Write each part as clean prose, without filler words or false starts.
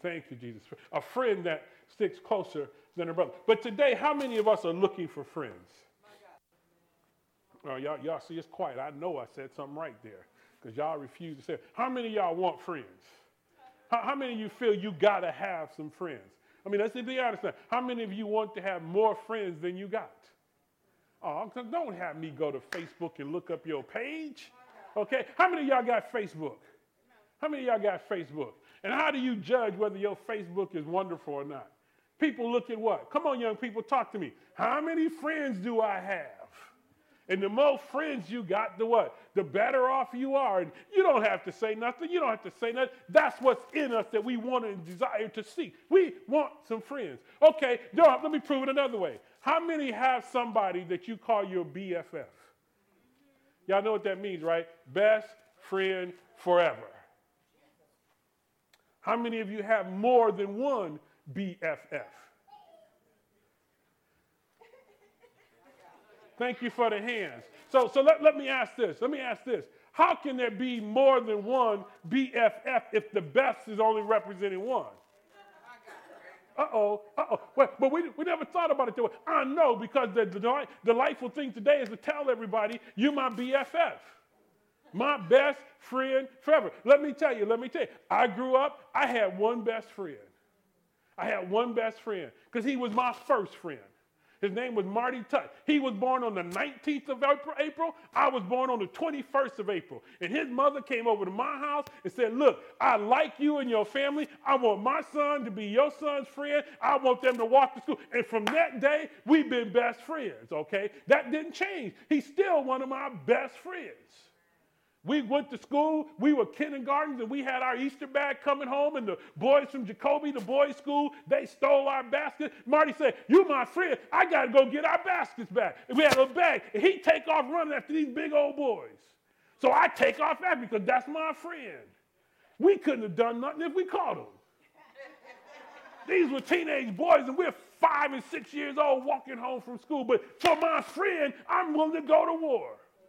Thank you, Jesus. A friend that sticks closer than a brother. But today, how many of us are looking for friends? Oh, y'all see, it's quiet. I know I said something right there because y'all refuse to say it. How many of y'all want friends? How many of you feel you got to have some friends? I mean, let's be honest now. How many of you want to have more friends than you got? Oh, don't have me go to Facebook and look up your page. Okay? How many of y'all got Facebook? How many of y'all got Facebook? And how do you judge whether your Facebook is wonderful or not? People look at what? Come on, young people, talk to me. How many friends do I have? And the more friends you got, the what? The better off you are. And you don't have to say nothing. You don't have to say nothing. That's what's in us that we want and desire to see. We want some friends. Okay, let me prove it another way. How many have somebody that you call your BFF? Y'all know what that means, right? Best friend forever. How many of you have more than one BFF? Thank you for the hands. So let me ask this. How can there be more than one BFF if the best is only representing one? Uh-oh. But we never thought about it that way. I know, because the delightful thing today is to tell everybody, you're my BFF. My best friend forever. Let me tell you, I grew up, I had one best friend. Because he was my first friend. His name was Marty Tutt. He was born on the 19th of April. I was born on the 21st of April. And his mother came over to my house and said, look, I like you and your family. I want my son to be your son's friend. I want them to walk to school. And from that day, we've been best friends, okay? That didn't change. He's still one of my best friends. We went to school, we were kindergartens, and we had our Easter bag coming home, and the boys from Jacoby, the boys' school, they stole our basket. Marty said, you my friend, I got to go get our baskets back. And we had a bag, and he'd take off running after these big old boys. So I take off after because that's my friend. We couldn't have done nothing if we caught them. These were teenage boys, and we're 5 and 6 years old walking home from school. But for my friend, I'm willing to go to war.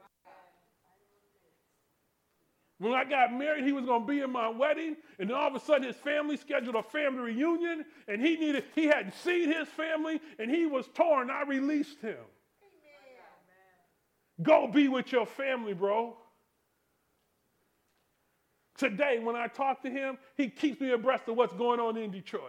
When I got married, he was going to be in my wedding, and then all of a sudden his family scheduled a family reunion, and he hadn't seen his family, and he was torn. I released him. Amen. Go be with your family, bro. Today, when I talk to him, he keeps me abreast of what's going on in Detroit.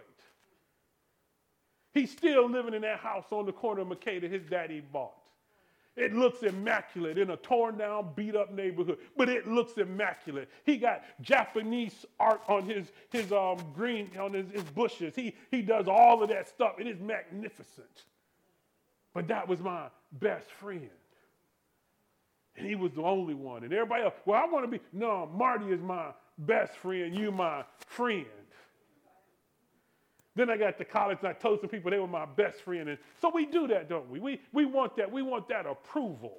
He's still living in that house on the corner of McKay that his daddy bought. It looks immaculate in a torn down, beat up neighborhood, but it looks immaculate. He got Japanese art on his green, on his bushes. He does all of that stuff. It is magnificent. But that was my best friend. And he was the only one. And everybody else, well, I want to be, no, Marty is my best friend. You my friend. Then I got to college and I told some people they were my best friend. And so we do that, don't we? We want that. We want that approval.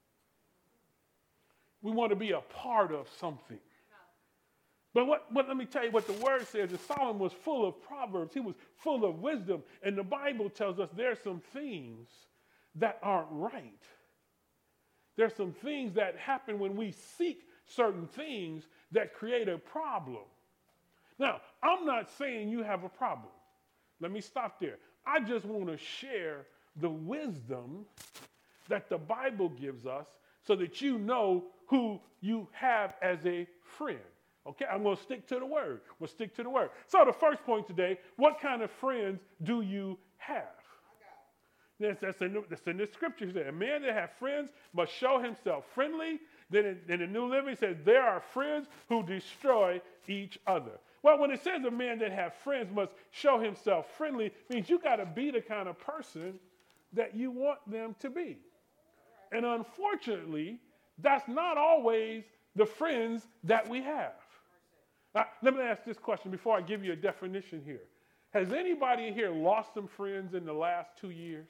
We want to be a part of something. But let me tell you what the word says. That Solomon was full of proverbs. He was full of wisdom. And the Bible tells us there's some things that aren't right. There's some things that happen when we seek certain things that create a problem. Now, I'm not saying you have a problem. Let me stop there. I just want to share the wisdom that the Bible gives us so that you know who you have as a friend. Okay, I'm going to stick to the word. We'll stick to the word. So the first point today, what kind of friends do you have? That's in the scripture. It says, a man that has friends must show himself friendly. Then in the New Living, it says, there are friends who destroy each other. Well, when it says a man that has friends must show himself friendly, it means you got to be the kind of person that you want them to be. And unfortunately, that's not always the friends that we have. Now, let me ask this question before I give you a definition here. Has anybody in here lost some friends in the last 2 years?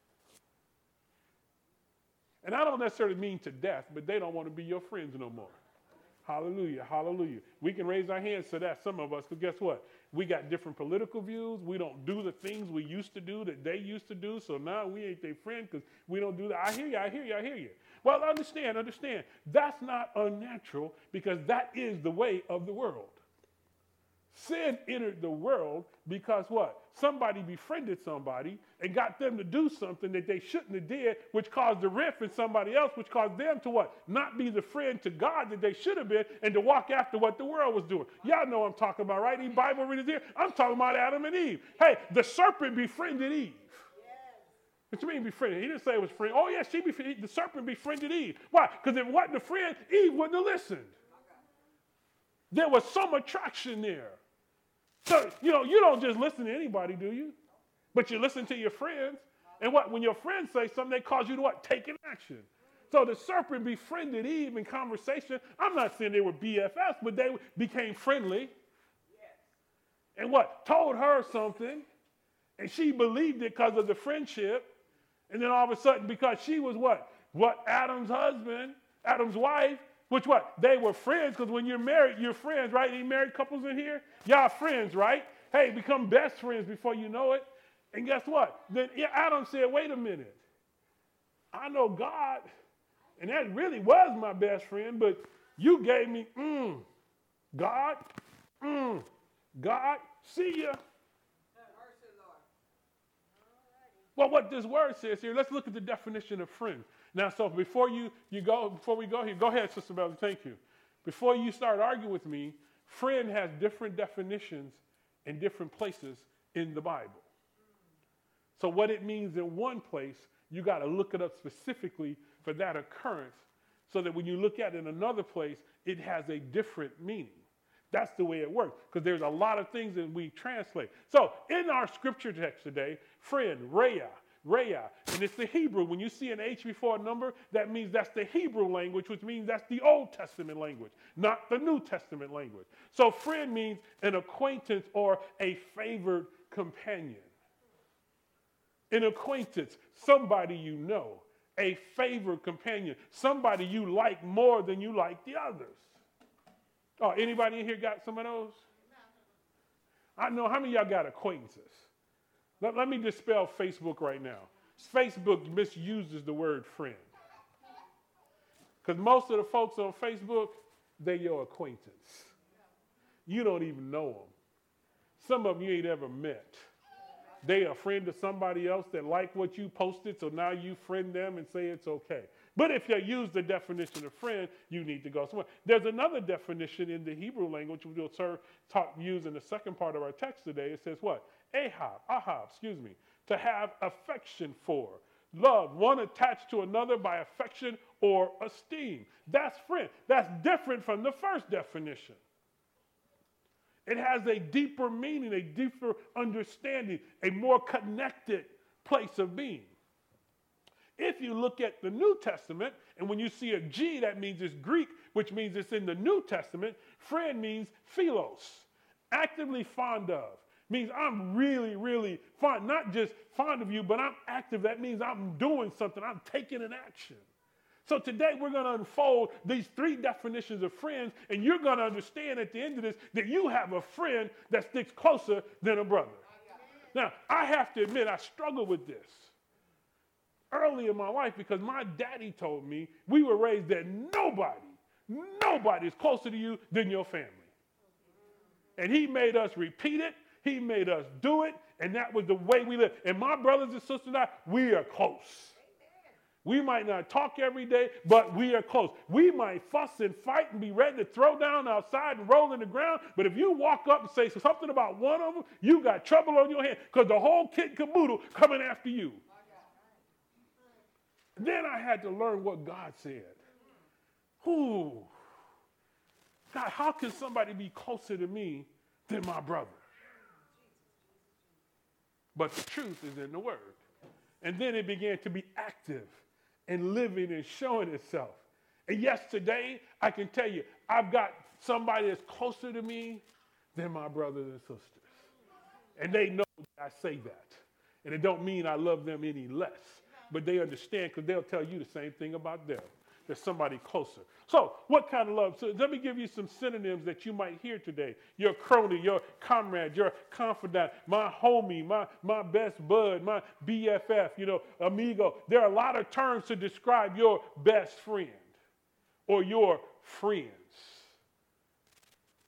And I don't necessarily mean to death, but they don't want to be your friends no more. Hallelujah, hallelujah. We can raise our hands to that, some of us, because guess what? We got different political views. We don't do the things we used to do that they used to do, so now we ain't their friend because we don't do that. I hear you. Well, understand. That's not unnatural because that is the way of the world. Sin entered the world because what? Somebody befriended somebody and got them to do something that they shouldn't have did, which caused a rift in somebody else, which caused them to what? Not be the friend to God that they should have been and to walk after what the world was doing. Y'all know what I'm talking about, right? These Bible readers here, I'm talking about Adam and Eve. Hey, the serpent befriended Eve. What you mean befriended? He didn't say it was friend. Oh, yeah, the serpent befriended Eve. Why? Because if it wasn't a friend, Eve wouldn't have listened. There was some attraction there. So, you don't just listen to anybody, do you? But you listen to your friends. And what? When your friends say something, they cause you to what? Take an action. So the serpent befriended Eve in conversation. I'm not saying they were BFFs, but they became friendly. And what? Told her something. And she believed it because of the friendship. And then all of a sudden, because she was what? Adam's husband, Adam's wife, which what? They were friends, because when you're married, you're friends, right? Any married couples in here? Y'all friends, right? Hey, become best friends before you know it. And guess what? Then Adam said, wait a minute. I know God, and that really was my best friend, but you gave me, God, God, see ya. Well, what this word says here, let's look at the definition of friend. Now, so before we go here, go ahead, Sister Melody, thank you. Before you start arguing with me, friend has different definitions in different places in the Bible. So what it means in one place, you got to look it up specifically for that occurrence so that when you look at it in another place, it has a different meaning. That's the way it works, because there's a lot of things that we translate. So in our scripture text today, friend, Rhea, and it's the Hebrew. When you see an H before a number, that means that's the Hebrew language, which means that's the Old Testament language, not the New Testament language. So friend means an acquaintance or a favored companion. An acquaintance, somebody you know, a favored companion, somebody you like more than you like the others. Oh, anybody in here got some of those? I know. How many of y'all got acquaintances? Let me dispel Facebook right now. Facebook misuses the word friend. Because most of the folks on Facebook, they're your acquaintance. You don't even know them. Some of them you ain't ever met. They a friend of somebody else that like what you posted, so now you friend them and say it's okay. But if you use the definition of friend, you need to go somewhere. There's another definition in the Hebrew language which we'll use in the second part of our text today. It says what? To have affection for. Love, one attached to another by affection or esteem. That's friend. That's different from the first definition. It has a deeper meaning, a deeper understanding, a more connected place of being. If you look at the New Testament, and when you see a G, that means it's Greek, which means it's in the New Testament. Friend means philos, actively fond of. Means I'm really, really fond, not just fond of you, but I'm active. That means I'm doing something. I'm taking an action. So today we're going to unfold these three definitions of friends, and you're going to understand at the end of this that you have a friend that sticks closer than a brother. Now, I have to admit, I struggle with this early in my life because my daddy told me we were raised that nobody is closer to you than your family. And he made us repeat it. He made us do it, and that was the way we live. And my brothers and sisters and I, we are close. We might not talk every day, but we are close. We might fuss and fight and be ready to throw down outside and roll in the ground, but if you walk up and say something about one of them, you got trouble on your hands because the whole kit and caboodle coming after you. Then I had to learn what God said. Ooh, God, how can somebody be closer to me than my brother? But the truth is in the word. And then it began to be active and living and showing itself. And yes, today I can tell you, I've got somebody that's closer to me than my brothers and sisters. And they know that I say that. And it don't mean I love them any less. But they understand because they'll tell you the same thing about them. There's somebody closer. So what kind of love? So let me give you some synonyms that you might hear today. Your crony, your comrade, your confidant, my homie, my best bud, my BFF, amigo. There are a lot of terms to describe your best friend or your friends.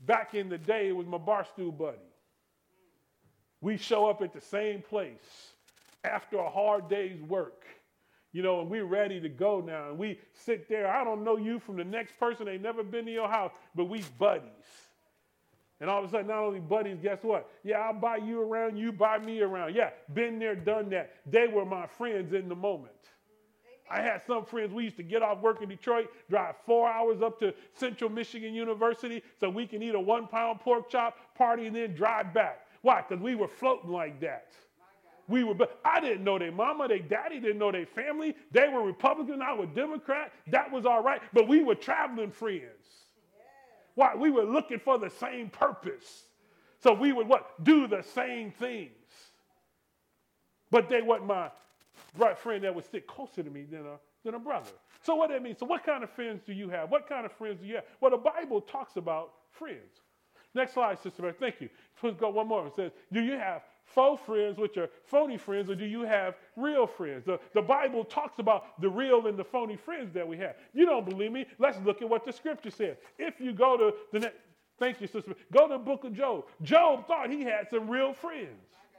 Back in the day, it was my barstool buddy. We show up at the same place after a hard day's work, and we're ready to go now. And we sit there. I don't know you from the next person. They never been to your house, but we buddies. And all of a sudden, not only buddies, guess what? Yeah, I'll buy you around, you buy me around. Yeah, been there, done that. They were my friends in the moment. I had some friends, we used to get off work in Detroit, drive 4 hours up to Central Michigan University so we can eat a 1-pound pork chop, party, and then drive back. Why? Because we were floating like that. But I didn't know their mama, their daddy, didn't know their family. They were Republican, I was Democrat. That was all right. But we were traveling friends. Why? We were looking for the same purpose. So we would do the same things. But they weren't my friend that would stick closer to me than a brother. So what that means? So what kind of friends do you have? What kind of friends do you have? Well, the Bible talks about friends. Next slide, Sister Mary. Thank you. Let's go one more. It says, do you have faux friends, which are phony friends, or do you have real friends? The Bible talks about the real and the phony friends that we have. You don't believe me? Let's look at what the scripture says. If you go to the next, thank you, Sister Mary. Go to the book of Job. Job thought he had some real friends.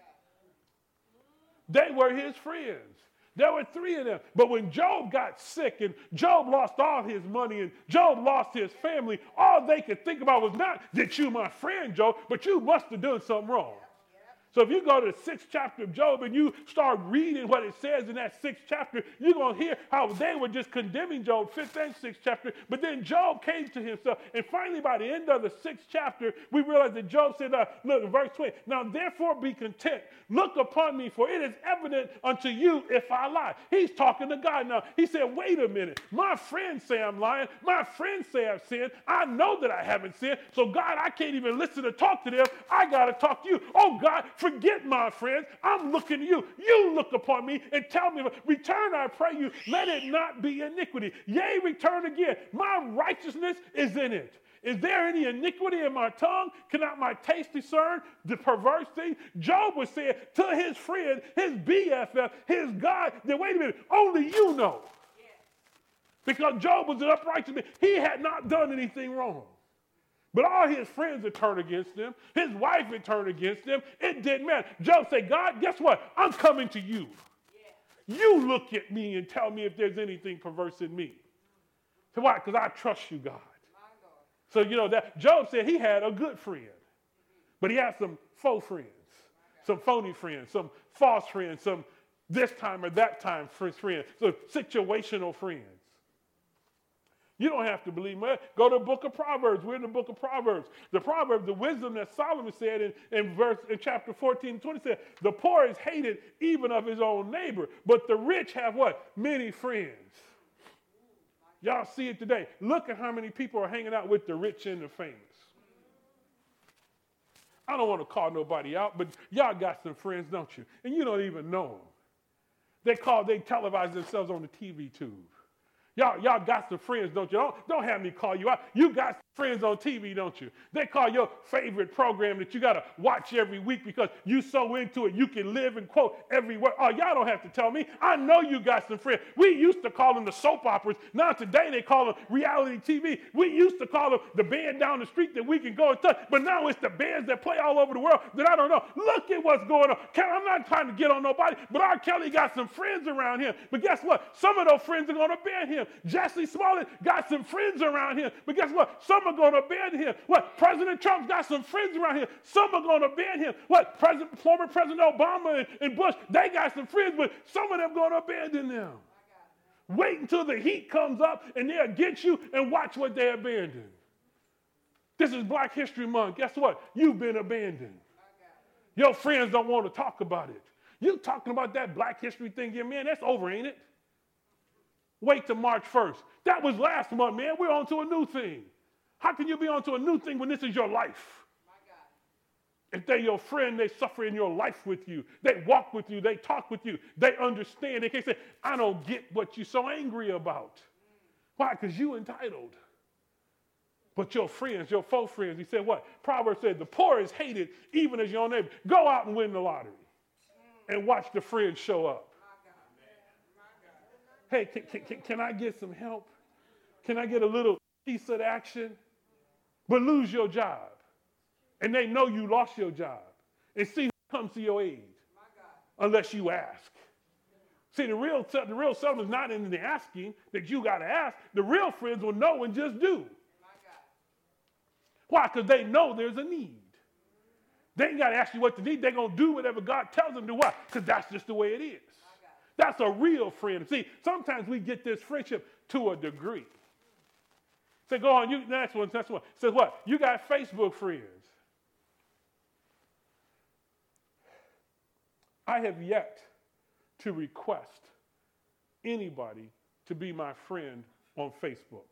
They were his friends. There were 3 of them. But when Job got sick and Job lost all his money and Job lost his family, all they could think about was not that you my friend, Job, but you must have done something wrong. So if you go to the 6th chapter of Job and you start reading what it says in that 6th chapter, you're going to hear how they were just condemning Job, 5th and 6th chapter. But then Job came to himself. And finally, by the end of the 6th chapter, we realize that Job said, look, in verse 20, now therefore be content. Look upon me, for it is evident unto you if I lie. He's talking to God now. He said, wait a minute. My friends say I'm lying. My friends say I've sinned. I know that I haven't sinned. So God, I can't even listen to talk to them. I got to talk to you. Oh God, forget my friends. I'm looking to you. You look upon me and tell me, return, I pray you. Let it not be iniquity. Yea, return again. My righteousness is in it. Is there any iniquity in my tongue? Cannot my taste discern the perverse thing? Job was saying to his friend, his BFF, his God, that wait a minute, only you know. Because Job was an upright man. He had not done anything wrong. But all his friends had turned against him. His wife had turned against him. It didn't matter. Job said, God, guess what? I'm coming to you. You look at me and tell me if there's anything perverse in me. So why? Because I trust you, God. So, that Job said he had a good friend, but he had some faux friends, some phony friends, some false friends, some this time or that time friends, so situational friends. You don't have to believe me. Go to the book of Proverbs. We're in the book of Proverbs. The wisdom that Solomon said in chapter 14 and 20 said, the poor is hated even of his own neighbor, but the rich have what? Many friends. Y'all see it today. Look at how many people are hanging out with the rich and the famous. I don't want to call nobody out, but y'all got some friends, don't you? And you don't even know them. They televise themselves on the TV tube. Y'all got some friends, don't you? Don't have me call you out. You got friends on TV, don't you? They call your favorite program that you got to watch every week because you so into it, you can live and quote every word. Oh, y'all don't have to tell me. I know you got some friends. We used to call them the soap operas. Now today they call them reality TV. We used to call them the band down the street that we can go and touch, but now it's the bands that play all over the world that I don't know. Look at what's going on. I'm not trying to get on nobody, but R. Kelly got some friends around him. But guess what? Some of those friends are going to ban him. Jesse Smollett got some friends around him. But guess what? Some are going to ban him. What? President Trump's got some friends around him. Some are going to ban him. What? Former President Obama and Bush, they got some friends, but some of them going to abandon them. Wait until the heat comes up and they'll get you and watch what they abandon. This is Black History Month. Guess what? You've been abandoned. Your friends don't want to talk about it. You talking about that Black History thing, yeah, man, that's over, ain't it? Wait till March 1st. That was last month, man. We're on to a new thing. How can you be on to a new thing when this is your life? If they're your friend, they suffer in your life with you. They walk with you. They talk with you. They understand. They can't say, I don't get what you're so angry about. Why? Because you entitled. But your friends, your faux friends, he said what? Proverbs said, the poor is hated even as your own neighbor. Go out and win the lottery and watch the friends show up. Hey, can I get some help? Can I get a little piece of action? But lose your job. And they know you lost your job. And see who comes to your aid. Unless you ask. See, the real settlement is not in the asking that you got to ask. The real friends will know and just do. Why? Because they know there's a need. They ain't got to ask you what to need. They're going to do whatever God tells them to do. Why? Because that's just the way it is. That's a real friend. See, sometimes we get this friendship to a degree. Say, go on, next one. Says what? You got Facebook friends. I have yet to request anybody to be my friend on Facebook.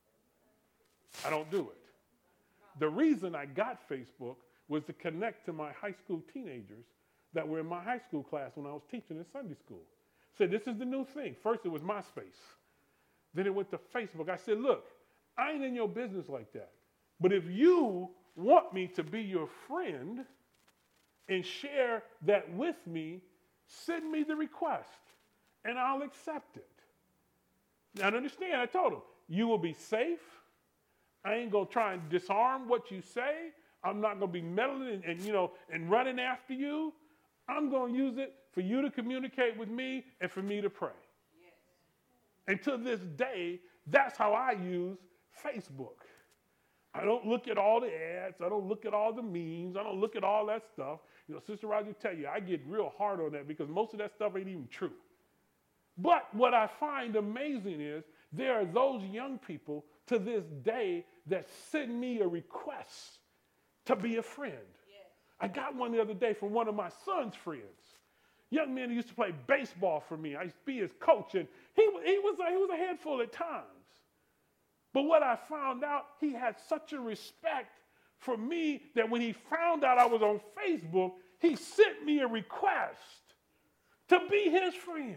I don't do it. The reason I got Facebook was to connect to my high school teenagers that were in my high school class when I was teaching in Sunday school. Said, this is the new thing. First it was MySpace. Then it went to Facebook. I said, look, I ain't in your business like that. But if you want me to be your friend and share that with me, send me the request and I'll accept it. Now understand, I told him, you will be safe. I ain't going to try and disarm what you say. I'm not going to be meddling and running after you. I'm going to use it for you to communicate with me and for me to pray. Yes. And to this day, that's how I use Facebook. I don't look at all the ads. I don't look at all the memes. I don't look at all that stuff. Sister Roger tell you, I get real hard on that because most of that stuff ain't even true. But what I find amazing is there are those young people to this day that send me a request to be a friend. Yes. I got one the other day from one of my son's friends. Young man who used to play baseball for me. I used to be his coach, and he was a handful at times. But what I found out, he had such a respect for me that when he found out I was on Facebook, he sent me a request to be his friend.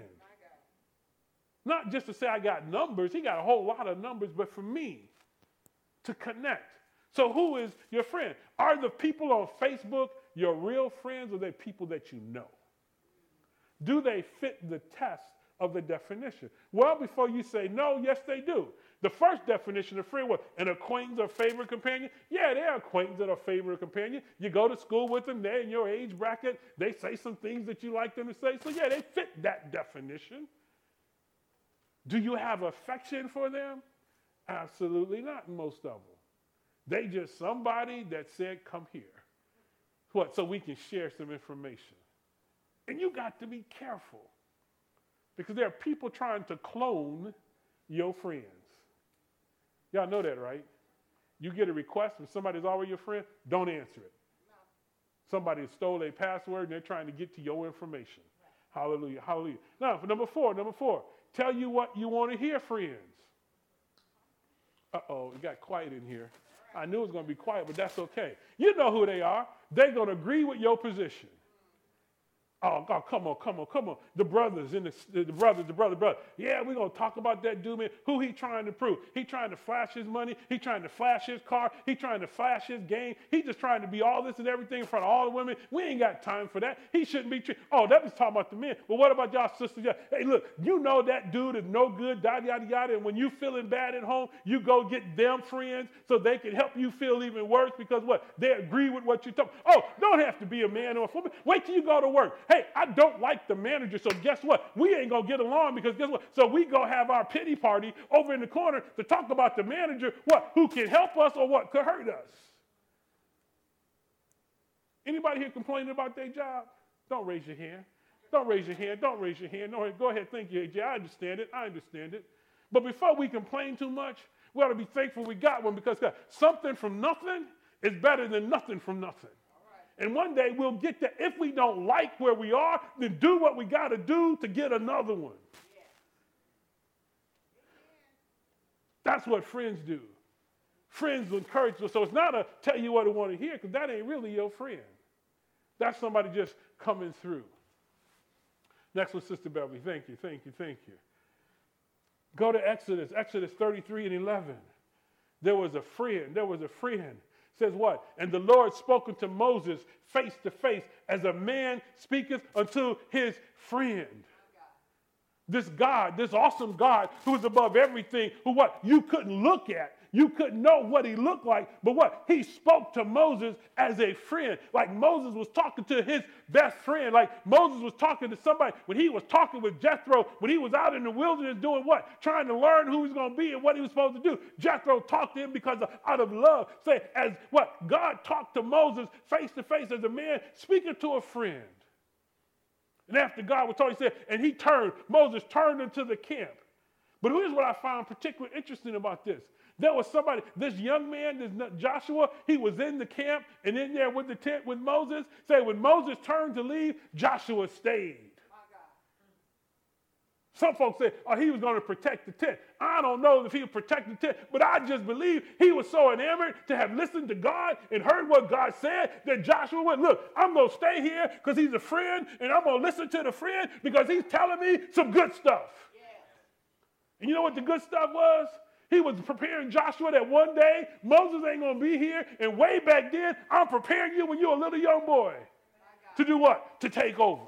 Not just to say I got numbers. He got a whole lot of numbers, but for me to connect. So who is your friend? Are the people on Facebook your real friends, or are they people that you know? Do they fit the test of the definition? Well, before you say no, yes, they do. The first definition of friend was an acquaintance or favorite companion. Yeah, they're acquaintance or favorite companion. You go to school with them, they're in your age bracket. They say some things that you like them to say. So yeah, they fit that definition. Do you have affection for them? Absolutely not, most of them. They just somebody that said, come here. What? So we can share some information. And you got to be careful because there are people trying to clone your friends. Y'all know that, right? You get a request from somebody who's already your friend, don't answer it. Somebody stole their password and they're trying to get to your information. Hallelujah, hallelujah. Now, for number four, tell you what you want to hear, friends. Uh-oh, it got quiet in here. I knew it was going to be quiet, but that's okay. You know who they are. They're going to agree with your position. Oh, God, come on. The brothers. Yeah, we're going to talk about that dude, man. Who he trying to prove? He trying to flash his money. He trying to flash his car. He trying to flash his game. He just trying to be all this and everything in front of all the women. We ain't got time for that. He shouldn't be treated. Oh, that was talking about the men. Well, what about y'all sisters? Hey, look, you know that dude is no good, yada, yada, yada. And when you feeling bad at home, you go get them friends so they can help you feel even worse because what? They agree with what you're talking. Oh, don't have to be a man or a woman. Wait till you go to work. Hey, I don't like the manager, so guess what? We ain't going to get along because guess what? So we go have our pity party over in the corner to talk about the manager, what? Who can help us or what could hurt us? Anybody here complaining about their job? Don't raise your hand. Don't raise your hand. No, go ahead. Thank you, AJ. I understand it. But before we complain too much, we ought to be thankful we got one because something from nothing is better than nothing from nothing. And one day we'll get that. If we don't like where we are, then do what we got to do to get another one. That's what friends do. Friends will encourage you. So it's not a tell you what I want to hear because that ain't really your friend. That's somebody just coming through. Next one, Sister Beverly. Thank you. Go to Exodus 33 and 11. There was a friend. Says what? And the Lord spoke unto Moses face to face as a man speaketh unto his friend. This God, this awesome God who is above everything, who what? You couldn't look at. You couldn't know what he looked like, but what? He spoke to Moses as a friend. Like Moses was talking to his best friend. Like Moses was talking to somebody when he was talking with Jethro, when he was out in the wilderness doing what? Trying to learn who he was going to be and what he was supposed to do. Jethro talked to him because out of love. Say, as what? God talked to Moses face to face as a man speaking to a friend. And after God was told, he said, and Moses turned into the camp. But here's what I found particularly interesting about this. There was somebody, this young man, this Joshua, he was in the camp and in there with the tent with Moses. Say, when Moses turned to leave, Joshua stayed. Some folks say, oh, he was going to protect the tent. I don't know if he would protect the tent, but I just believe he was so enamored to have listened to God and heard what God said that Joshua went, look, I'm going to stay here because he's a friend, and I'm going to listen to the friend because he's telling me some good stuff. Yeah. And you know what the good stuff was? He was preparing Joshua that one day Moses ain't going to be here, and way back then, I'm preparing you when you're a little young boy to do what? To take over.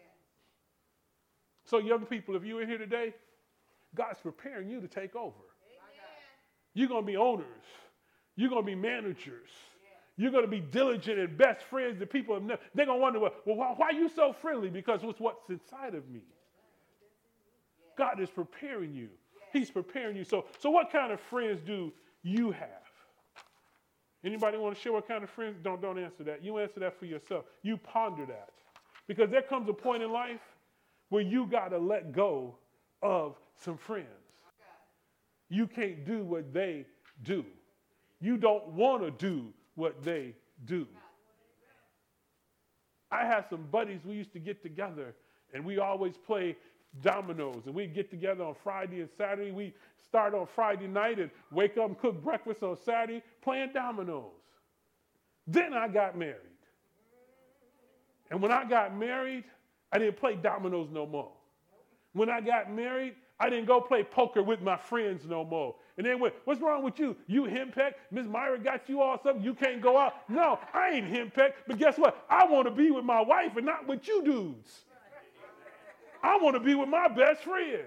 So young people, if you're in here today, God's preparing you to take over. You're going to be owners. You're going to be managers. You're going to be diligent and best friends that people have never. They're going to wonder, well, why are you so friendly? Because it's what's inside of me. God is preparing you. He's preparing you. So what kind of friends do you have? Anybody want to share what kind of friends? Don't answer that. You answer that for yourself. You ponder that. Because there comes a point in life where you got to let go of some friends. You can't do what they do. You don't want to do what they do. I had some buddies, we used to get together, and we always play dominoes. And we'd get together on Friday and Saturday. We start on Friday night and wake up and cook breakfast on Saturday playing dominoes. Then I got married. And when I got married, I didn't play dominoes no more. When I got married, I didn't go play poker with my friends no more. And then what's wrong with you? You henpecked? Miss Myra got you all something? You can't go out? No, I ain't henpecked. But guess what? I want to be with my wife and not with you dudes. I want to be with my best friend.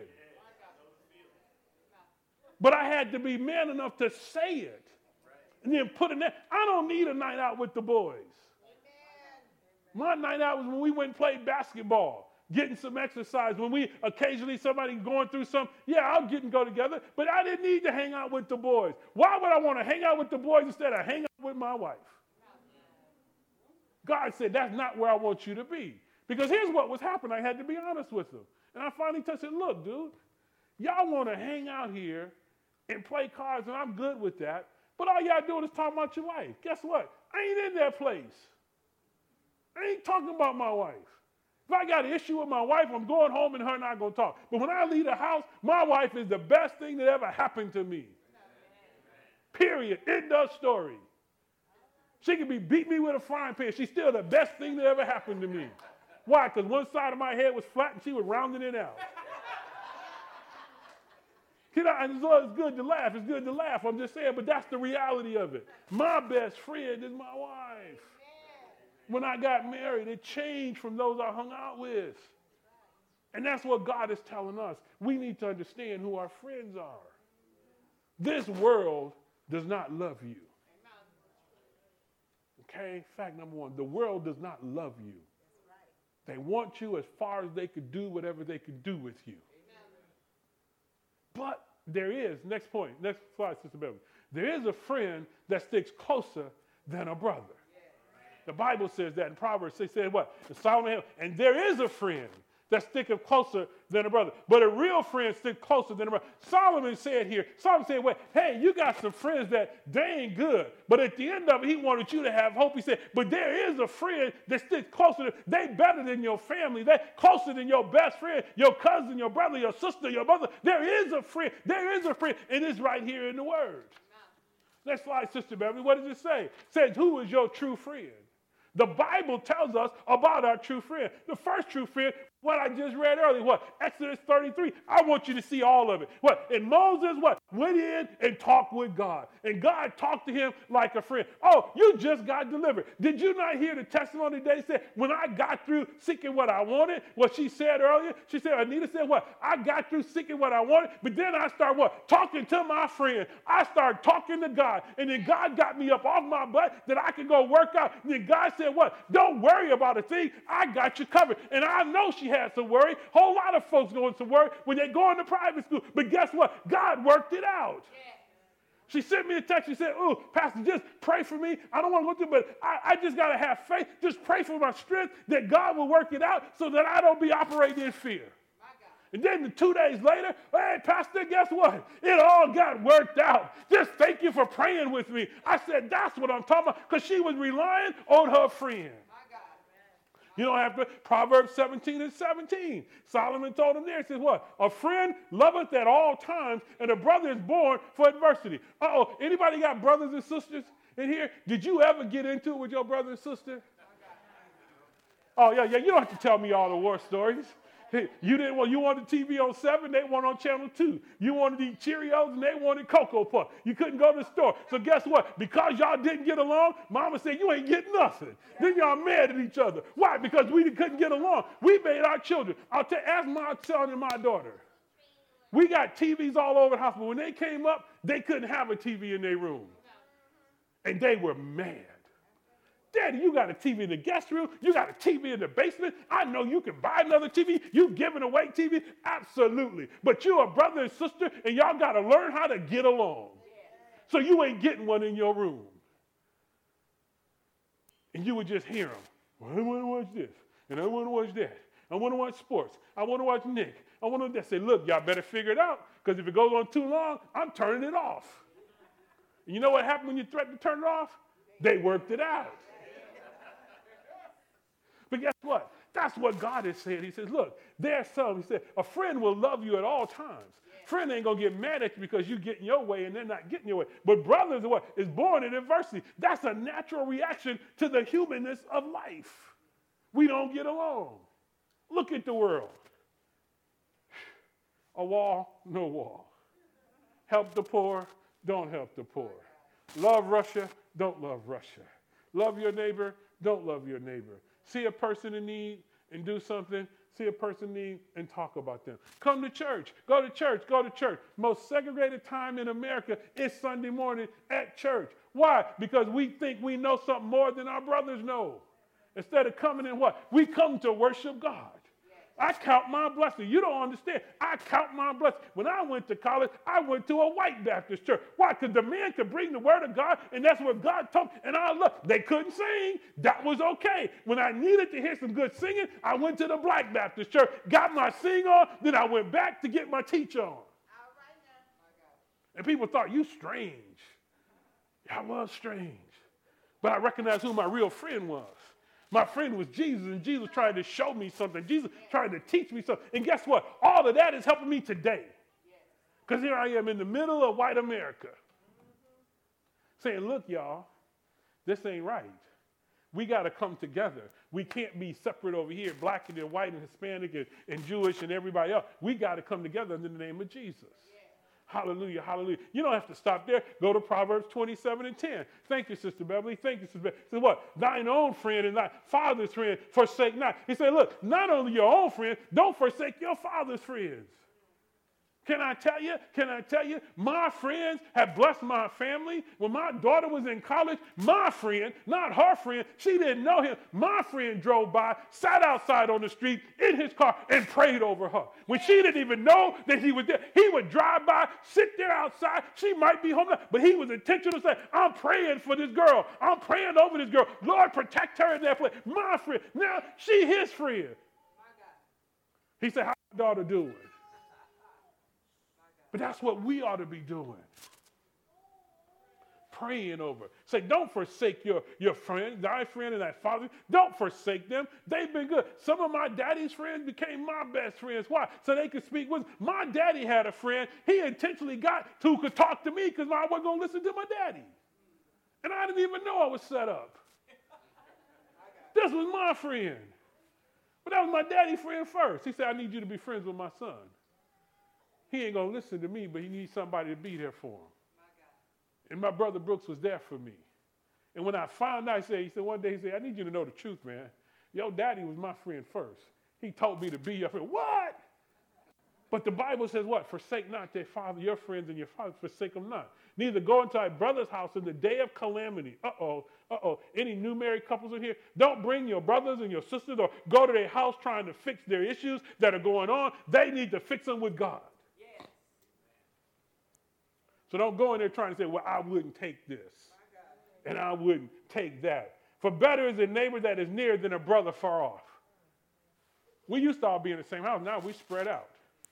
But I had to be man enough to say it. And then put in that. I don't need a night out with the boys. My night out was when we went and played basketball, getting some exercise. When we occasionally, somebody going through some, I'll get and go together. But I didn't need to hang out with the boys. Why would I want to hang out with the boys instead of hang out with my wife? God said, that's not where I want you to be. Because here's what was happening. I had to be honest with them. And I finally said, look, dude, y'all want to hang out here and play cards, and I'm good with that. But all y'all doing is talking about your wife. Guess what? I ain't in that place. I ain't talking about my wife. If I got an issue with my wife, I'm going home and her and I are going to talk. But when I leave the house, my wife is the best thing that ever happened to me. Period. End of story. She could beat me with a frying pan. She's still the best thing that ever happened to me. Why? Because one side of my head was flat and she was rounding it out. It's good to laugh. It's good to laugh. I'm just saying, but that's the reality of it. My best friend is my wife. When I got married, it changed from those I hung out with. And that's what God is telling us. We need to understand who our friends are. This world does not love you. Okay? Fact number one, the world does not love you. They want you as far as they could do whatever they could do with you. But there is, next point, next slide, Sister Beverly. There is a friend that sticks closer than a brother. The Bible says that in Proverbs. They said what? In Solomon, and there is a friend that sticketh closer than a brother. But a real friend sticks closer than a brother. Solomon said, well, hey, you got some friends that they ain't good. But at the end of it, he wanted you to have hope. He said, but there is a friend that sticks closer. They better than your family. They closer than your best friend, your cousin, your brother, your sister, your mother. There is a friend. There is a friend. It is right here in the Word. Next slide, Sister Beverly. What does it say? It says, who is your true friend? The Bible tells us about our true friend. The first true friend What I just read earlier, what? Exodus 33. I want you to see all of it. What? And Moses, what? Went in and talked with God. And God talked to him like a friend. Oh, you just got delivered. Did you not hear the testimony they said, when I got through seeking what I wanted, what she said earlier? She said, Anita said, what? I got through seeking what I wanted, but then I started what? Talking to my friend. I started talking to God. And then God got me up off my butt that I could go work out. And then God said, what? Don't worry about a thing. I got you covered. And I know she had some worry. Whole lot of folks going to worry when they go into private school. But guess what? God worked it out. Yeah. She sent me a text. She said, oh, Pastor, just pray for me. I don't want to go through, but I just got to have faith. Just pray for my strength that God will work it out so that I don't be operating in fear. And then 2 days later, hey, Pastor, guess what? It all got worked out. Just thank you for praying with me. I said, that's what I'm talking about, because she was relying on her friend. You know, after Proverbs 17:17, Solomon told him there, he says, what? A friend loveth at all times, and a brother is born for adversity. Uh-oh, anybody got brothers and sisters in here? Did you ever get into it with your brother and sister? Oh, yeah, you don't have to tell me all the war stories. You didn't want, you wanted TV on 7, they wanted on channel 2. You wanted to eat Cheerios and they wanted Cocoa Puff. You couldn't go to the store. So guess what? Because y'all didn't get along, Mama said you ain't getting nothing. Then y'all mad at each other. Why? Because we couldn't get along. We made our children. Ask my son and my daughter. We got TVs all over the house, but when they came up, they couldn't have a TV in their room. And they were mad. Daddy, you got a TV in the guest room. You got a TV in the basement. I know you can buy another TV. You giving away TV? Absolutely. But you're a brother and sister, and y'all got to learn how to get along. So you ain't getting one in your room. And you would just hear them. Well, I want to watch this, and I want to watch that. I want to watch sports. I want to watch Nick. I want to say, look, y'all better figure it out, because if it goes on too long, I'm turning it off. And you know what happened when you threatened to turn it off? They worked it out. But guess what? That's what God is saying. He says, look, there's some. He said, a friend will love you at all times. Yeah. Friend ain't going to get mad at you because you getting your way and they're not getting your way. But brothers are what? Is born in adversity. That's a natural reaction to the humanness of life. We don't get along. Look at the world. A wall, no wall. Help the poor, don't help the poor. Love Russia, don't love Russia. Love your neighbor, don't love your neighbor. See a person in need and do something. See a person in need and talk about them. Come to church. Go to church. Go to church. Most segregated time in America is Sunday morning at church. Why? Because we think we know something more than our brothers know. Instead of coming in what? We come to worship God. I count my blessing. You don't understand. I count my blessing. When I went to college, I went to a white Baptist church. Why? Because the man could bring the word of God, and that's what God told me. And I looked. They couldn't sing. That was okay. When I needed to hear some good singing, I went to the black Baptist church, got my sing on, then I went back to get my teach on. And people thought, you strange. I was strange. But I recognized who my real friend was. My friend was Jesus, and Jesus tried to show me something. Jesus tried to teach me something. And guess what? All of that is helping me today. Because here I am in the middle of white America saying, look, y'all, this ain't right. We got to come together. We can't be separate over here, black and white and Hispanic and Jewish and everybody else. We got to come together in the name of Jesus. Hallelujah, hallelujah. You don't have to stop there. Go to Proverbs 27:10. Thank you, Sister Beverly. Thank you, Sister Beverly. He said, what? Thine own friend and thy father's friend forsake not. He said, look, not only your own friend, don't forsake your father's friends. Can I tell you, my friends have blessed my family. When my daughter was in college, my friend, not her friend, she didn't know him. My friend drove by, sat outside on the street in his car, and prayed over her. When she didn't even know that he was there, he would drive by, sit there outside. She might be home, but he was intentional to say, I'm praying for this girl. I'm praying over this girl. Lord, protect her in that place. My friend. Now, she his friend. He said, how's your daughter doing? But that's what we ought to be doing. Praying over. Say, don't forsake your friend, thy friend and thy father. Don't forsake them. They've been good. Some of my daddy's friends became my best friends. Why? So they could speak with. My daddy had a friend. He intentionally got who could talk to me because I wasn't going to listen to my daddy. And I didn't even know I was set up. This was my friend. But that was my daddy friend first. He said, I need you to be friends with my son. He ain't going to listen to me, but he needs somebody to be there for him. And my brother Brooks was there for me. And when I found out, he said one day, he said, I need you to know the truth, man. Your daddy was my friend first. He told me to be your friend. What? But the Bible says what? Forsake not their father, your friends and your fathers, forsake them not. Neither go into thy brother's house in the day of calamity. Any new married couples in here? Don't bring your brothers and your sisters or go to their house trying to fix their issues that are going on. They need to fix them with God. Yes. So don't go in there trying to say, well, I wouldn't take this. And I wouldn't take that. For better is a neighbor that is near than a brother far off. We used to all be in the same house. Now we spread out.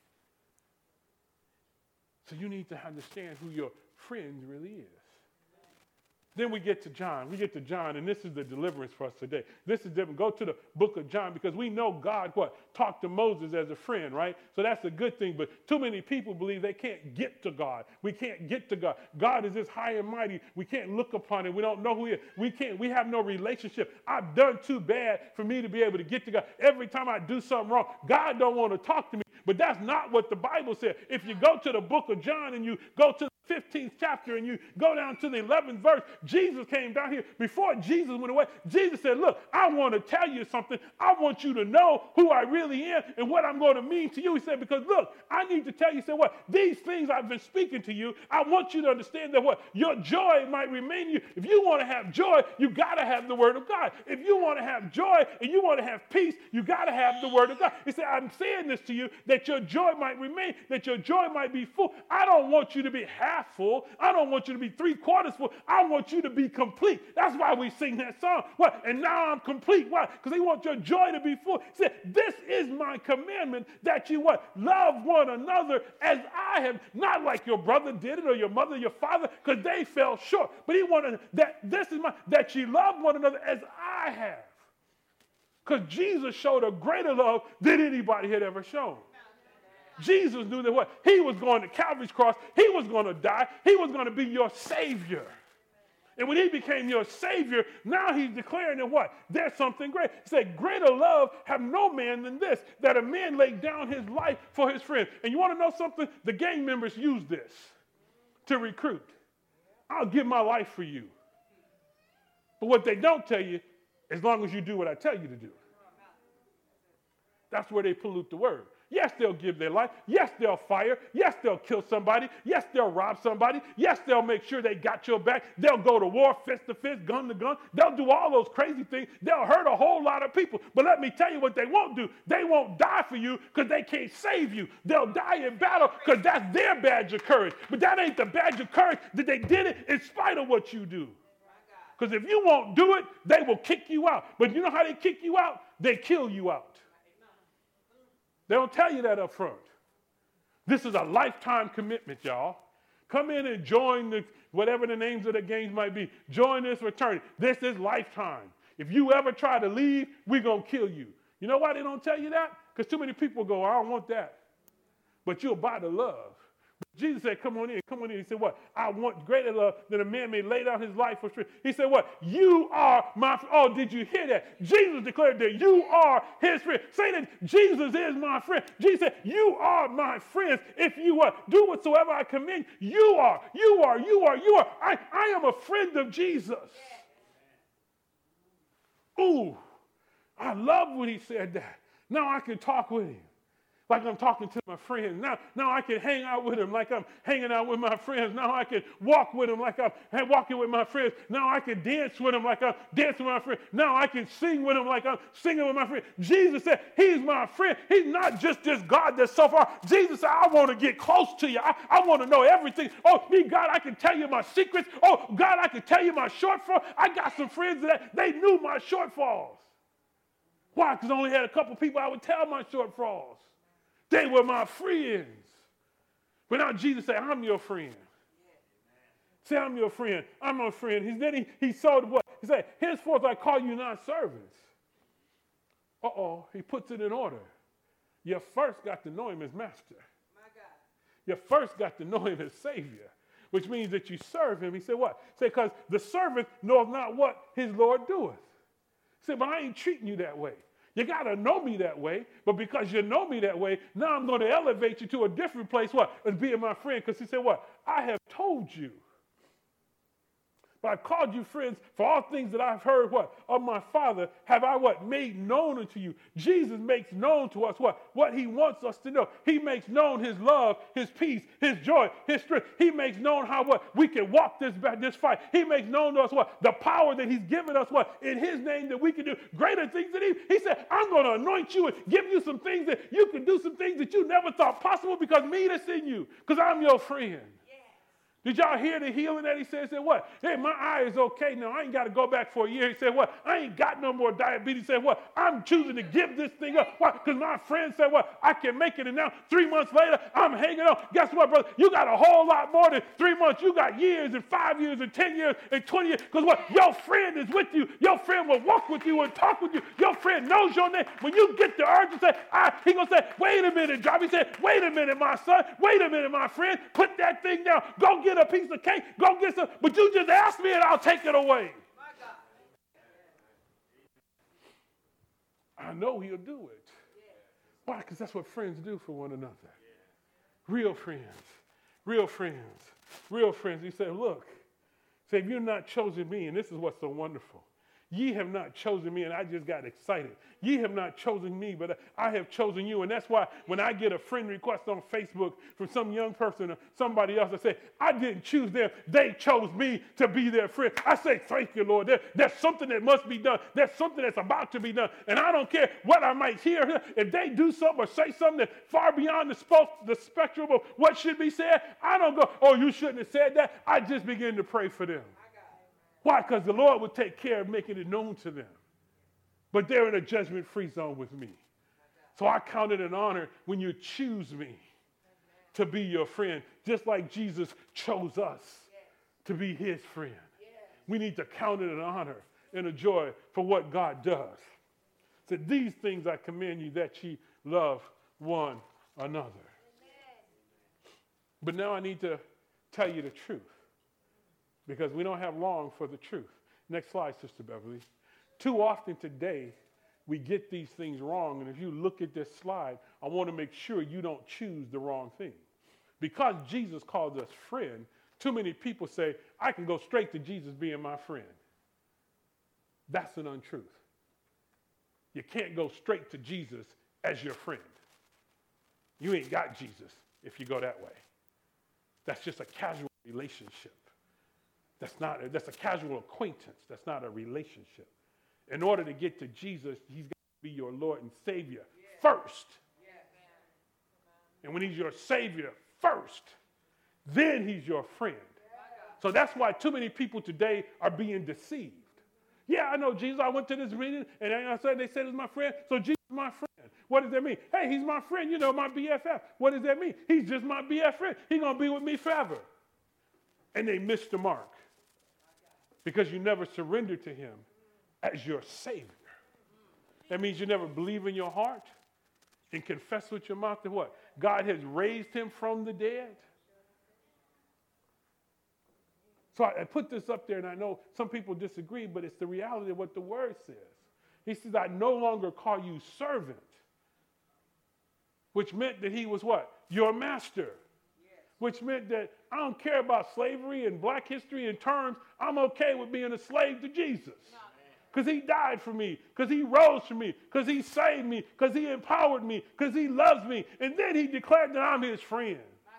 So you need to understand who your friend really is. Then we get to John. And this is the deliverance for us today. This is different. Go to the book of John because we know God, talked to Moses as a friend, right? So that's a good thing. But too many people believe they can't get to God. We can't get to God. God is this high and mighty. We can't look upon him. We don't know who he is. We have no relationship. I've done too bad for me to be able to get to God. Every time I do something wrong, God don't want to talk to me. But that's not what the Bible said. If you go to the book of John and you go to the 15th chapter and you go down to the 11th verse, Jesus came down here. Before Jesus went away, Jesus said, look, I want to tell you something. I want you to know who I really am and what I'm going to mean to you. He said, because look, I need to tell you, he said, these things I've been speaking to you, I want you to understand that your joy might remain in you. If you want to have joy, you got to have the word of God. If you want to have joy and you want to have peace, you got to have the word of God. He said, I'm saying this to you that your joy might remain, that your joy might be full. I don't want you to be half full. I don't want you to be 3/4 full. I want you to be complete. That's why we sing that song. And now I'm complete. Why? Because he wants your joy to be full. He said, this is my commandment that you love one another as I have, not like your brother did it or your mother, your father, because they fell short. But he wanted that you love one another as I have. Because Jesus showed a greater love than anybody had ever shown. Jesus knew that he was going to Calvary's cross. He was going to die. He was going to be your Savior. And when he became your Savior, now he's declaring that there's something great. He said, greater love have no man than this, that a man laid down his life for his friends. And you want to know something? The gang members use this to recruit. I'll give my life for you. But what they don't tell you, as long as you do what I tell you to do. That's where they pollute the word. Yes, they'll give their life. Yes, they'll fire. Yes, they'll kill somebody. Yes, they'll rob somebody. Yes, they'll make sure they got your back. They'll go to war, fist to fist, gun to gun. They'll do all those crazy things. They'll hurt a whole lot of people. But let me tell you what they won't do. They won't die for you because they can't save you. They'll die in battle because that's their badge of courage. But that ain't the badge of courage that they did it in spite of what you do. Because if you won't do it, they will kick you out. But you know how they kick you out? They kill you out. They don't tell you that up front. This is a lifetime commitment, y'all. Come in and join whatever the names of the games might be. Join this fraternity. This is lifetime. If you ever try to leave, we're going to kill you. You know why they don't tell you that? Because too many people go, I don't want that. But you'll buy the love. Jesus said, come on in. He said, I want greater love than a man may lay down his life for friends. He said, you are my friend. Oh, did you hear that? Jesus declared that you are his friend. Say that Jesus is my friend. Jesus said, you are my friends. If you do whatsoever I command, you are. I am a friend of Jesus. Ooh, I love when he said that. Now I can talk with him. Like I'm talking to my friends. Now I can hang out with him like I'm hanging out with my friends. Now I can walk with him like I'm walking with my friends. Now I can dance with him like I'm dancing with my friends. Now I can sing with him like I'm singing with my friends. Jesus said, he's my friend. He's not just this God that's so far. Jesus said, I want to get close to you. I want to know everything. Oh, me, God, I can tell you my secrets. Oh, God, I can tell you my shortfalls. I got some friends that they knew my shortfalls. Why? Because I only had a couple people I would tell my shortfalls. They were my friends. But now Jesus said, I'm your friend. Say, I'm your friend. I'm your friend. Then he sold what? He said, henceforth I call you not servants. He puts it in order. You first got to know him as master. My God. You first got to know him as Savior, which means that you serve him. He said what? He said, because the servant knoweth not what his Lord doeth. He said, but I ain't treating you that way. You got to know me that way. But because you know me that way, now I'm going to elevate you to a different place. What? As being my friend. Because he said what? I have told you. But I've called you friends for all things that I've heard, what? Of my Father have I, what? Made known unto you. Jesus makes known to us, what? What he wants us to know. He makes known his love, his peace, his joy, his strength. He makes known how, what? We can walk this fight. He makes known to us, what? The power that he's given us, what? In his name that we can do greater things than he said, I'm going to anoint you and give you some things that you can do some things that you never thought possible because me that's in you, because I'm your friend. Did y'all hear the healing that he said? He said, what? Hey, my eye is okay now. I ain't got to go back for a year. He said, what? I ain't got no more diabetes. He said, what? I'm choosing to give this thing up. Why? Because my friend said, what? I can make it. And now 3 months later, I'm hanging on. Guess what, brother? You got a whole lot more than 3 months. You got years and 5 years and 10 years and 20 years. Because what? Your friend is with you. Your friend will walk with you and talk with you. Your friend knows your name. When you get the urge to say, he going to say, wait a minute, Job. He said, wait a minute, my son. Wait a minute, my friend. Put that thing down. Go get a piece of cake. Go get some. But you just ask me and I'll take it away. I know he'll do it. Why? Because that's what friends do for one another. Real friends. Real friends. Real friends. He said, look, say, if you've not chosen me, and this is what's so wonderful. Ye have not chosen me, and I just got excited. Ye have not chosen me, but I have chosen you. And that's why when I get a friend request on Facebook from some young person or somebody else, I say, I didn't choose them. They chose me to be their friend. I say, thank you, Lord. There's something that must be done. There's something that's about to be done. And I don't care what I might hear. If they do something or say something that's far beyond the spectrum of what should be said, I don't go, oh, you shouldn't have said that. I just begin to pray for them. Why? Because the Lord will take care of making it known to them. But they're in a judgment-free zone with me. So I count it an honor when you choose me to be your friend, just like Jesus chose us to be his friend. We need to count it an honor and a joy for what God does. So these things I command you, that ye love one another. But now I need to tell you the truth, because we don't have long for the truth. Next slide, Sister Beverly. Too often today, we get these things wrong. And if you look at this slide, I want to make sure you don't choose the wrong thing. Because Jesus called us friend, too many people say, I can go straight to Jesus being my friend. That's an untruth. You can't go straight to Jesus as your friend. You ain't got Jesus if you go that way. That's just a casual relationship. That's a casual acquaintance. That's not a relationship. In order to get to Jesus, he's got to be your Lord and Savior first. And when he's your Savior first, then he's your friend. So that's why too many people today are being deceived. Yeah, I know Jesus. I went to this meeting, and they said he's my friend, so Jesus is my friend. What does that mean? Hey, he's my friend, my BFF. What does that mean? He's just my BF friend. He's going to be with me forever. And they missed the mark. Because you never surrendered to him as your Savior. That means you never believe in your heart and confess with your mouth that what? God has raised him from the dead. So I put this up there, and I know some people disagree, but it's the reality of what the word says. He says, I no longer call you servant, which meant that he was what? Your master. Which meant that I don't care about slavery and black history and terms. I'm okay with being a slave to Jesus. Because he died for me, because he rose for me, because he saved me, because he empowered me, because he loves me. And then he declared that I'm his friend.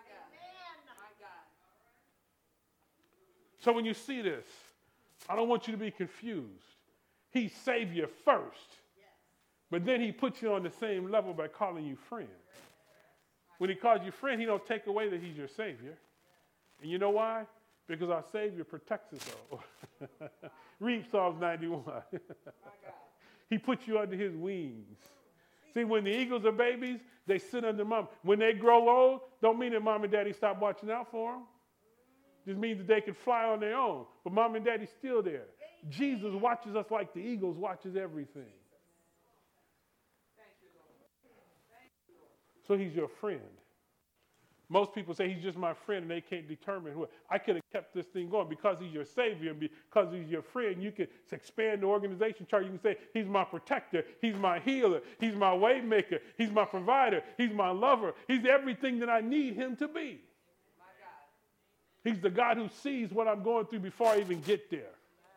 So when you see this, I don't want you to be confused. He saved you first, but then he puts you on the same level by calling you friend. When he calls you friend, he don't take away that he's your Savior. And you know why? Because our Savior protects us all. Read Psalms 91. He puts you under his wings. See, when the eagles are babies, they sit under mom. When they grow old, don't mean that mom and daddy stop watching out for them. Just means that they can fly on their own. But mom and daddy's still there. Jesus watches us like the eagles watches everything. So he's your friend. Most people say he's just my friend and they can't determine who. I could have kept this thing going because he's your savior and because he's your friend. You can expand the organization chart. You can say he's my protector. He's my healer. He's my way maker. He's my provider. He's my lover. He's everything that I need him to be. He's the God who sees what I'm going through before I even get there.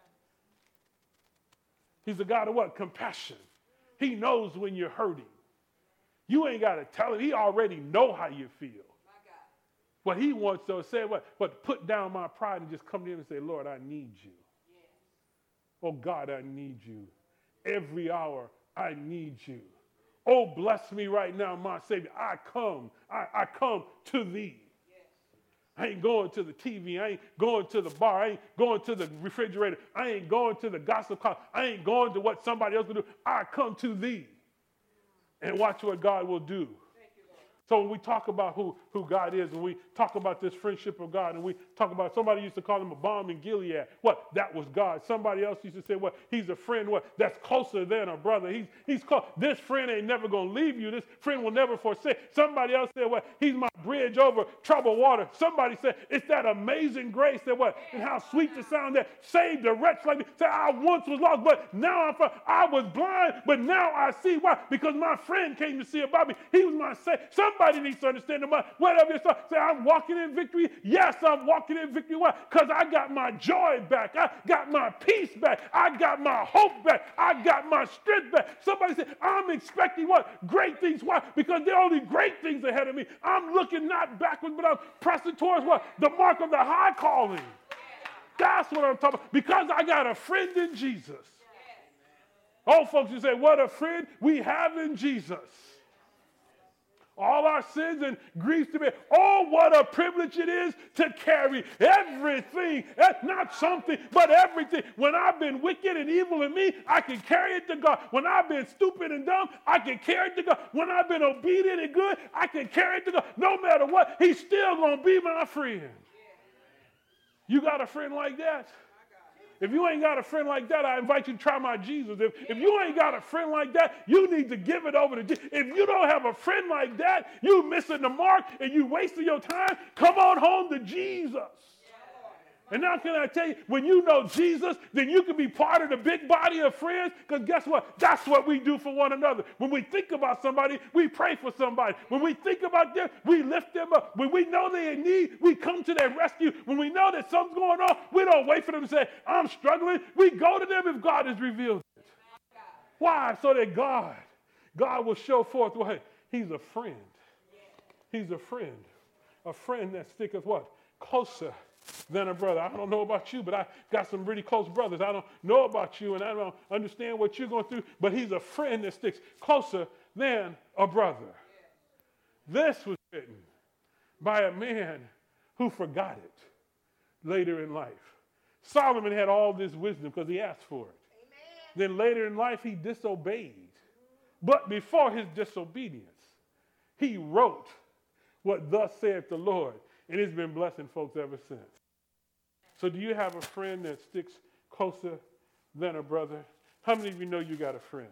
He's the God of what? Compassion. He knows when you're hurting. You ain't got to tell him. He already know how you feel. What he wants to say, what? Put down my pride and just come to him and say, Lord, I need you. Yes. Oh, God, I need you. Every hour, I need you. Oh, bless me right now, my Savior. I come to thee. Yes. I ain't going to the TV. I ain't going to the bar. I ain't going to the refrigerator. I ain't going to the gossip column. I ain't going to what somebody else will do. I come to thee. And watch what God will do. So when we talk about who God is, and we talk about this friendship of God, and we talk about, somebody used to call him a balm in Gilead. What? That was God. Somebody else used to say, what? He's a friend, what? That's closer than a brother. He's close. This friend ain't never going to leave you. This friend will never forsake. Somebody else said, what? He's my bridge over troubled water. Somebody said, it's that amazing grace that what? And how sweet the sound that saved a wretch like me. Say, I once was lost, but now I'm found. I was blind, but now I see. Why? Because my friend came to see about me. He was my savior. Somebody needs to understand the whatever it's say, I'm walking in victory. Yes, I'm walking in victory. Why? Because I got my joy back. I got my peace back. I got my hope back. I got my strength back. Somebody said, I'm expecting what? Great things. Why? Because there are only great things ahead of me. I'm looking not backwards, but I'm pressing towards what? The mark of the high calling. That's what I'm talking about. Because I got a friend in Jesus. Oh, folks, you say, what a friend we have in Jesus. All our sins and griefs to bear. Oh, what a privilege it is to carry everything. Not something, but everything. When I've been wicked and evil in me, I can carry it to God. When I've been stupid and dumb, I can carry it to God. When I've been obedient and good, I can carry it to God. No matter what, he's still going to be my friend. You got a friend like that? If you ain't got a friend like that, I invite you to try my Jesus. If you ain't got a friend like that, you need to give it over to Jesus. If you don't have a friend like that, you missing the mark and you wasting your time. Come on home to Jesus. And now can I tell you, when you know Jesus, then you can be part of the big body of friends, because guess what? That's what we do for one another. When we think about somebody, we pray for somebody. When we think about them, we lift them up. When we know they're in need, we come to their rescue. When we know that something's going on, we don't wait for them to say, I'm struggling. We go to them if God has revealed it. Why? So that God will show forth what? He's a friend. He's a friend. A friend that sticketh what? Closer than a brother. I don't know about you, but I got some really close brothers. I don't know about you, and I don't understand what you're going through, but he's a friend that sticks closer than a brother. This was written by a man who forgot it later in life. Solomon had all this wisdom because he asked for it. Amen. Then later in life, he disobeyed. But before his disobedience, he wrote what thus saith the Lord. And it's been blessing folks ever since. So do you have a friend that sticks closer than a brother? How many of you know you got a friend?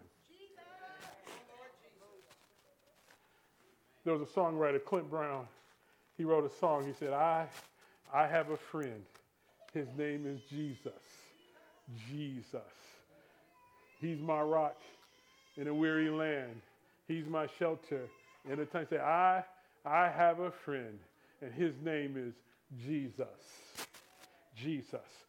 There was a songwriter, Clint Brown. He wrote a song. He said, I have a friend. His name is Jesus. Jesus. He's my rock in a weary land. He's my shelter in a time. Say, I have a friend. And his name is Jesus. Jesus.